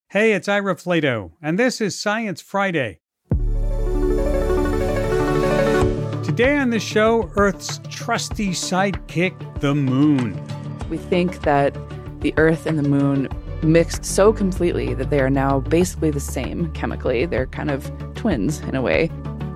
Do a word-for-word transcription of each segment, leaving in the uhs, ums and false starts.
Hey, it's Ira Flato, and this is Science Friday. Today on the show, Earth's trusty sidekick, the moon. We think that the Earth and the moon mixed so completely that they are now basically the same chemically. They're kind of twins in a way.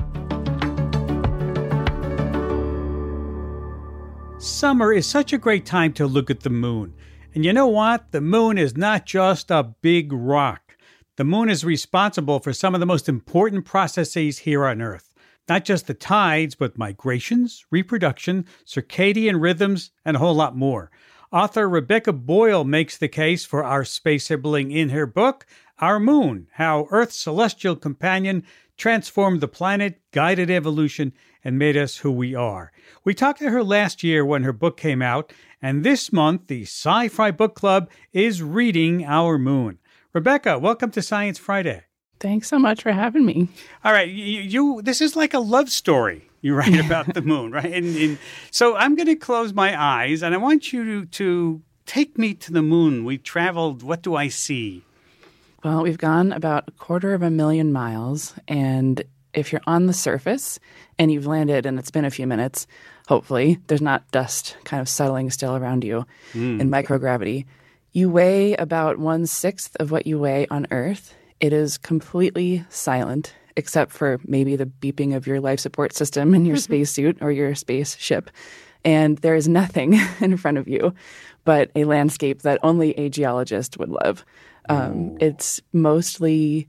Summer is such a great time to look at the moon. And you know what? The moon is not just a big rock. The moon is responsible for some of the most important processes here on Earth. Not just the tides, but migrations, reproduction, circadian rhythms, and a whole lot more. Author Rebecca Boyle makes the case for our space sibling in her book, Our Moon, How Earth's Celestial Companion Transformed the Planet, Guided Evolution, and Made Us Who We Are. We talked to her last year when her book came out, and this month the Sci-Fi Book Club is reading Our Moon. Rebecca, welcome to Science Friday. Thanks so much for having me. All right, you, you this is like a love story. You write about the moon, right? And, and so I'm going to close my eyes, and I want you to, to take me to the moon. We traveled. What do I see? Well, we've gone about a quarter of a million miles, and if you're on the surface and you've landed and it's been a few minutes, hopefully, there's not dust kind of settling still around you mm. in microgravity. You weigh about one-sixth of what you weigh on Earth. It is completely silent, except for maybe the beeping of your life support system in your spacesuit or your spaceship. And there is nothing in front of you but a landscape that only a geologist would love. Um, it's mostly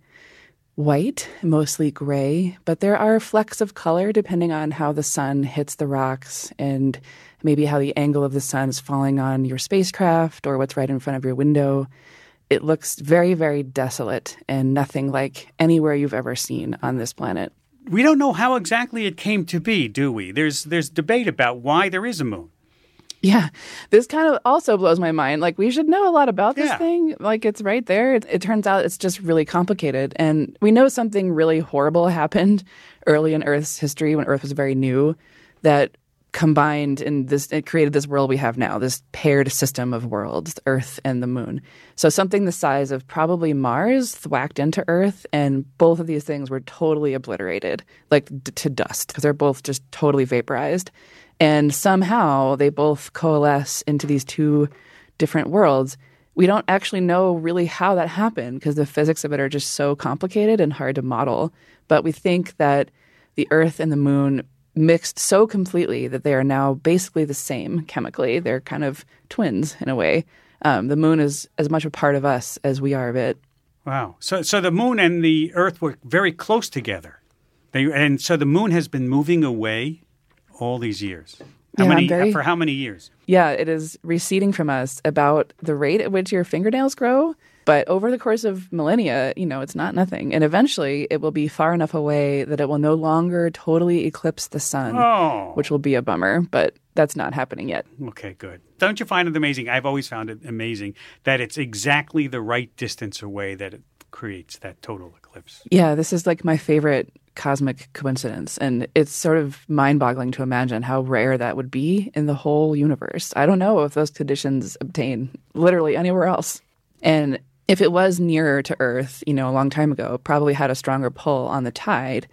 white, mostly gray, but there are flecks of color depending on how the sun hits the rocks and maybe how the angle of the sun is falling on your spacecraft or what's right in front of your window. It looks very, very desolate and nothing like anywhere you've ever seen on this planet. We don't know how exactly it came to be, do we? There's there's debate about why there is a moon. Yeah, this kind of also blows my mind. Like, we should know a lot about this yeah. thing. Like, it's right there. It, it turns out it's just really complicated. And we know something really horrible happened early in Earth's history when Earth was very new that combined in this, it created this world we have now, this paired system of worlds, Earth and the moon. So something the size of probably Mars thwacked into Earth, and both of these things were totally obliterated, like d- to dust, because they're both just totally vaporized. And somehow they both coalesce into these two different worlds. We don't actually know really how that happened because the physics of it are just so complicated and hard to model. But we think that the Earth and the moon mixed so completely that they are now basically the same chemically. They're kind of twins in a way. Um, the moon is as much a part of us as we are of it. Wow. So so the moon and the Earth were very close together. They, and so the moon has been moving away all these years. How yeah, many, very, for how many years? Yeah, it is receding from us about the rate at which your fingernails grow. But over the course of millennia, you know, it's not nothing. And eventually it will be far enough away that it will no longer totally eclipse the sun, oh. which will be a bummer. But that's not happening yet. Okay, good. Don't you find it amazing? I've always found it amazing that it's exactly the right distance away that it creates that total eclipse. Yeah, this is like my favorite cosmic coincidence. And it's sort of mind-boggling to imagine how rare that would be in the whole universe. I don't know if those conditions obtain literally anywhere else. And if it was nearer to Earth, you know, a long time ago, probably had a stronger pull on the tide.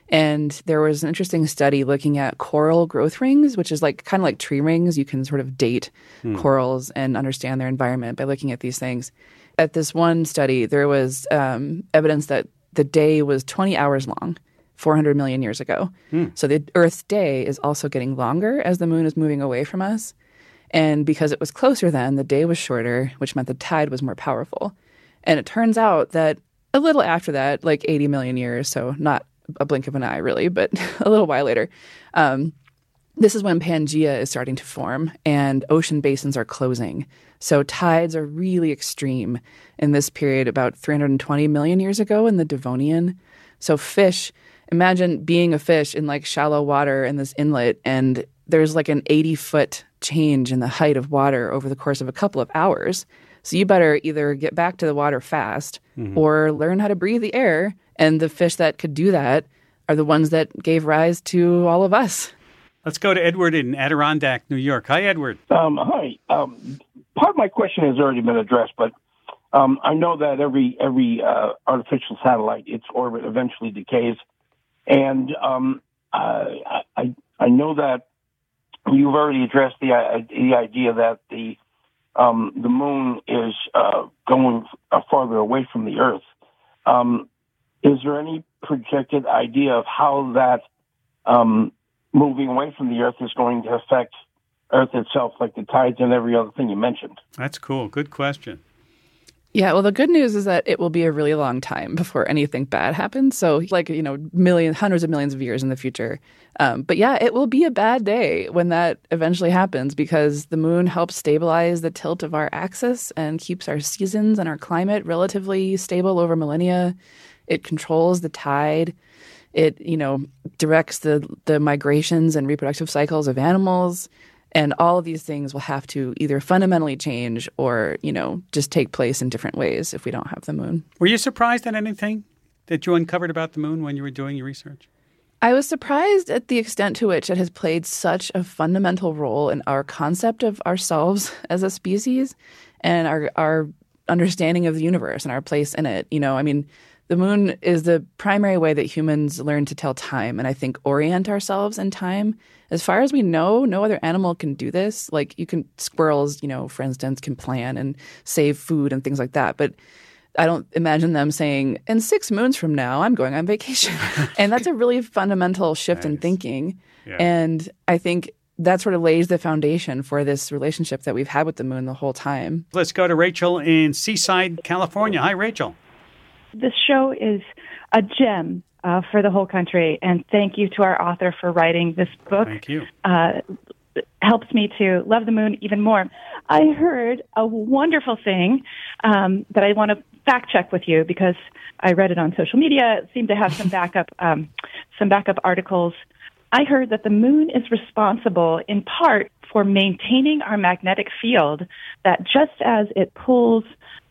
And there was an interesting study looking at coral growth rings, which is like kind of like tree rings. You can sort of date hmm. corals and understand their environment by looking at these things. At this one study, there was um, evidence that the day was twenty hours long, four hundred million years ago. Hmm. So the Earth's day is also getting longer as the moon is moving away from us. And because it was closer then, the day was shorter, which meant the tide was more powerful. And it turns out that a little after that, like eighty million years, so not a blink of an eye really, but a little while later, um, this is when Pangaea is starting to form and ocean basins are closing. So tides are really extreme in this period about three hundred twenty million years ago in the Devonian. So fish, imagine being a fish in like shallow water in this inlet, and there's like an eighty foot change in the height of water over the course of a couple of hours. So you better either get back to the water fast mm-hmm. or learn how to breathe the air. And the fish that could do that are the ones that gave rise to all of us. Let's go to Edward in Adirondack, New York. Hi, Edward. Um, hi. Um, part of my question has already been addressed, but Um, I know that every every uh, artificial satellite, its orbit eventually decays, and um, I, I I know that you've already addressed the uh, the idea that the um, the moon is uh, going farther away from the Earth. Um, is there any projected idea of how that um, moving away from the Earth is going to affect Earth itself, like the tides and every other thing you mentioned? That's cool. Good question. Yeah, well, the good news is that it will be a really long time before anything bad happens. So, like, you know, millions, hundreds of millions of years in the future. Um, but yeah, it will be a bad day when that eventually happens because the moon helps stabilize the tilt of our axis and keeps our seasons and our climate relatively stable over millennia. It controls the tide. It, you know, directs the the migrations and reproductive cycles of animals. And all of these things will have to either fundamentally change or, you know, just take place in different ways if we don't have the moon. Were you surprised at anything that you uncovered about the moon when you were doing your research? I was surprised at the extent to which it has played such a fundamental role in our concept of ourselves as a species and our our understanding of the universe and our place in it. You know, I mean, the moon is the primary way that humans learn to tell time and I think orient ourselves in time. As far as we know, no other animal can do this. Like you can, squirrels, you know, for instance, can plan and save food and things like that. But I don't imagine them saying, in six moons from now, I'm going on vacation. And that's a really fundamental shift nice. in thinking. Yeah. And I think that sort of lays the foundation for this relationship that we've had with the moon the whole time. Let's go to Rachel in Seaside, California. Hi, Rachel. This show is a gem uh, for the whole country, and thank you to our author for writing this book. Thank you. Uh, it helps me to love the moon even more. I heard a wonderful thing um, that I want to fact check with you because I read it on social media. It seemed to have some backup, um, some backup articles. I heard that the moon is responsible in part for maintaining our magnetic field, that just as it pulls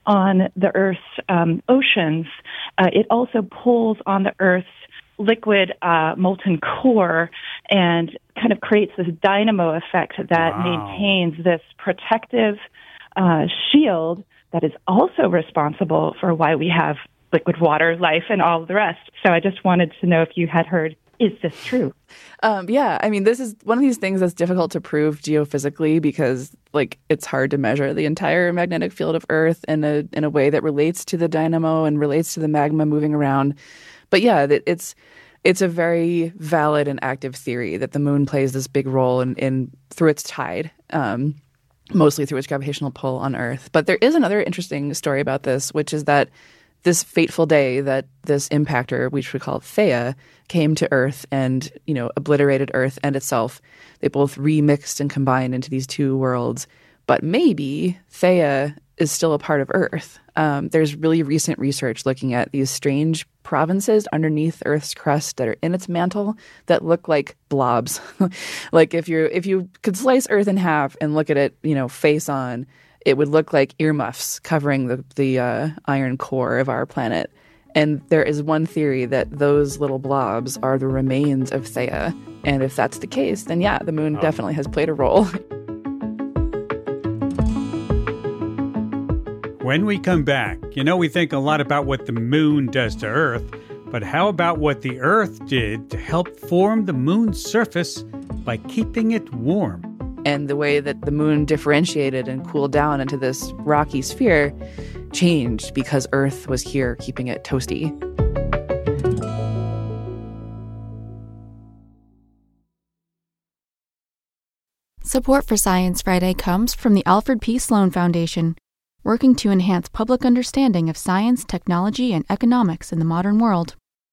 on the Earth's um, oceans, uh, it also pulls on the Earth's liquid uh, molten core and kind of creates this dynamo effect that wow. maintains this protective uh, shield that is also responsible for why we have liquid water, life, and all of the rest. So I just wanted to know if you had heard, is this true? Um, yeah, I mean, this is one of these things that's difficult to prove geophysically because, like, it's hard to measure the entire magnetic field of Earth in a in a way that relates to the dynamo and relates to the magma moving around. But yeah, it's it's a very valid and active theory that the moon plays this big role in, in through its tide, um, mostly through its gravitational pull on Earth. But there is another interesting story about this, which is that this fateful day that this impactor, which we call Theia, came to Earth and, you know, obliterated Earth and itself. They both remixed and combined into these two worlds. But maybe Theia is still a part of Earth. Um, there's really recent research looking at these strange provinces underneath Earth's crust that are in its mantle that look like blobs. Like if you if you could slice Earth in half and look at it, you know, face on, it would look like earmuffs covering the, the uh, iron core of our planet. And there is one theory that those little blobs are the remains of Theia. And if that's the case, then yeah, the moon oh. definitely has played a role. When we come back, you know, we think a lot about what the moon does to Earth, but how about what the Earth did to help form the moon's surface by keeping it warm? And the way that the moon differentiated and cooled down into this rocky sphere changed because Earth was here keeping it toasty. Support for Science Friday comes from the Alfred P. Sloan Foundation, working to enhance public understanding of science, technology, and economics in the modern world.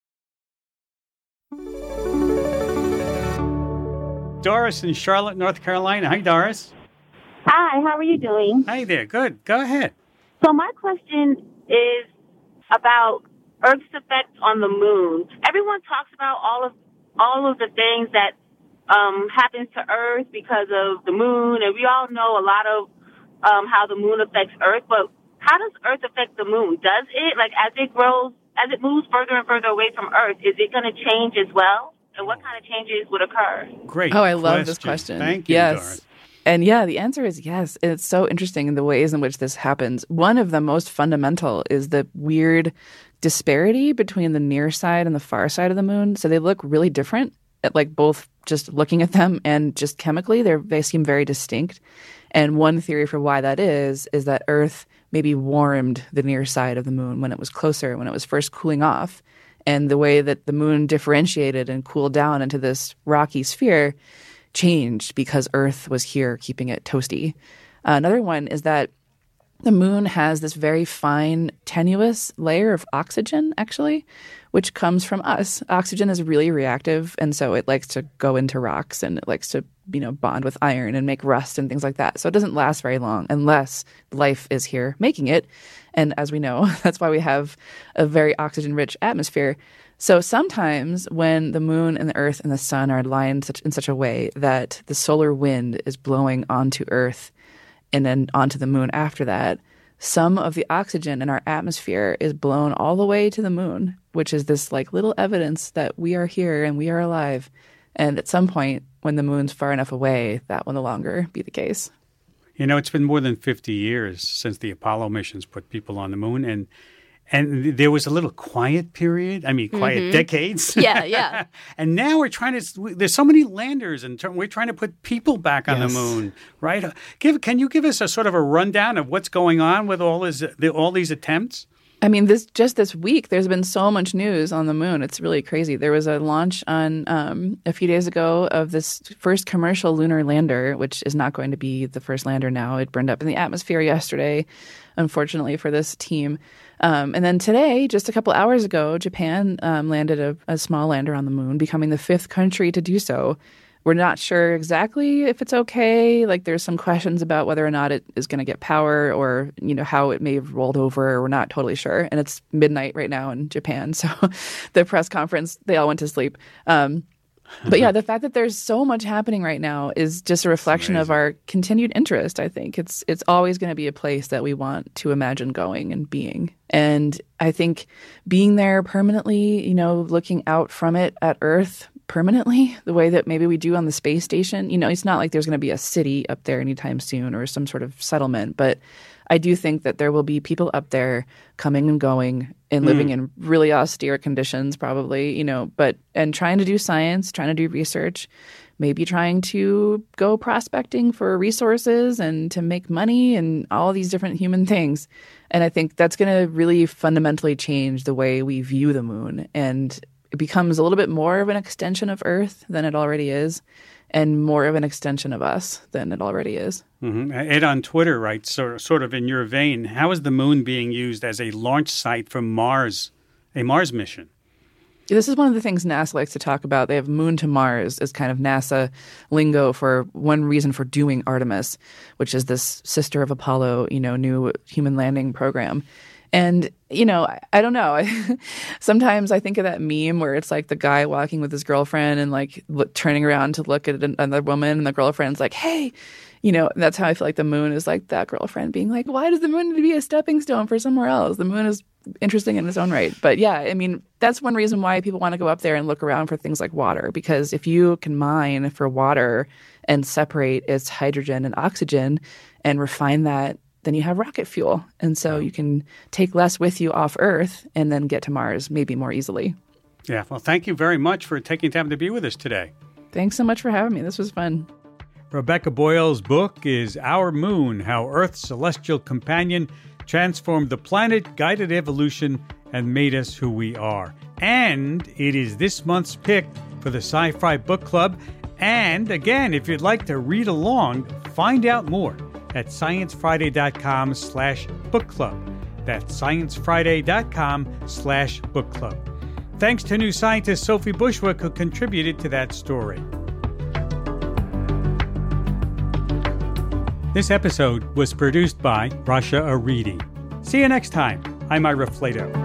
Doris in Charlotte, North Carolina. Hi, Doris. Hi, how are you doing? Hi there. Good. Go ahead. So my question is about Earth's effect on the moon. Everyone talks about all of all of the things that um, happens to Earth because of the moon, and we all know a lot of um, how the moon affects Earth. But how does Earth affect the moon? Does it, like, as it grows, as it moves further and further away from Earth, is it going to change as well? And what kind of changes would occur? Great. Oh, I love question. this question. Thank you, yes. Doris. And yeah, the answer is yes. And it's so interesting in the ways in which this happens. One of the most fundamental is the weird disparity between the near side and the far side of the moon. So they look really different, at like both just looking at them and just chemically. They they seem very distinct. And one theory for why that is, is that Earth maybe warmed the near side of the moon when it was closer, when it was first cooling off. And the way that the moon differentiated and cooled down into this rocky sphere changed because Earth was here keeping it toasty. Uh, another one is that the moon has this very fine, tenuous layer of oxygen, actually, which comes from us. Oxygen is really reactive, and so it likes to go into rocks and it likes to, you know, bond with iron and make rust and things like that. So it doesn't last very long unless life is here making it. And as we know, that's why we have a very oxygen-rich atmosphere. So sometimes when the moon and the Earth and the sun are aligned such, in such a way that the solar wind is blowing onto Earth and then onto the moon after that, some of the oxygen in our atmosphere is blown all the way to the moon, which is this like little evidence that we are here and we are alive. And at some point, when the moon's far enough away, that will no longer be the case. You know, it's been more than fifty years since the Apollo missions put people on the moon, and and there was a little quiet period. I mean, quiet mm-hmm. decades. Yeah, yeah. And now we're trying to. There's so many landers, and we're trying to put people back on yes. the moon, right? Give. Can you give us a sort of a rundown of what's going on with all this, the, all these attempts? I mean, this just this week, there's been so much news on the moon. It's really crazy. There was a launch on um, a few days ago of this first commercial lunar lander, which is not going to be the first lander now. It burned up in the atmosphere yesterday, unfortunately, for this team. Um, and then today, just a couple hours ago, Japan um, landed a, a small lander on the moon, becoming the fifth country to do so. We're not sure exactly if it's okay. Like, there's some questions about whether or not it is going to get power, or, you know, how it may have rolled over. We're not totally sure. And it's midnight right now in Japan. So the press conference, they all went to sleep. Um, but yeah, the fact that there's so much happening right now is just a reflection of our continued interest, I think. It's it's always going to be a place that we want to imagine going and being. And I think being there permanently, you know, looking out from it at Earth permanently, the way that maybe we do on the space station. You know, it's not like there's going to be a city up there anytime soon or some sort of settlement, but I do think that there will be people up there coming and going and living mm. in really austere conditions probably, you know, but and trying to do science, trying to do research, maybe trying to go prospecting for resources and to make money and all these different human things. And I think that's going to really fundamentally change the way we view the moon. And it becomes a little bit more of an extension of Earth than it already is, and more of an extension of us than it already is. Mm-hmm. Ed on Twitter writes, sort, sort of in your vein, how is the moon being used as a launch site for Mars, a Mars mission? This is one of the things NASA likes to talk about. They have Moon to Mars as kind of NASA lingo for one reason for doing Artemis, which is this sister of Apollo, you know, new human landing program. And, you know, I, I don't know. Sometimes I think of that meme where it's like the guy walking with his girlfriend and like look, turning around to look at another woman, and the girlfriend's like, hey, you know, that's how I feel like the moon is like that girlfriend being like, why does the moon need to be a stepping stone for somewhere else? The moon is interesting in its own right. But yeah, I mean, that's one reason why people want to go up there and look around for things like water, because if you can mine for water and separate its hydrogen and oxygen and refine that, then you have rocket fuel. And so you can take less with you off Earth and then get to Mars maybe more easily. Yeah. Well, thank you very much for taking time to be with us today. Thanks so much for having me. This was fun. Rebecca Boyle's book is Our Moon, How Earth's Celestial Companion Transformed the Planet, Guided Evolution, and Made Us Who We Are. And it is this month's pick for the Sci-Fi Book Club. And again, if you'd like to read along, find out more at sciencefriday.com slash book club. That's sciencefriday.com slash book club. Thanks to new scientist Sophie Bushwick, who contributed to that story. This episode was produced by Rasha Aridi. See you next time. I'm Ira Flato.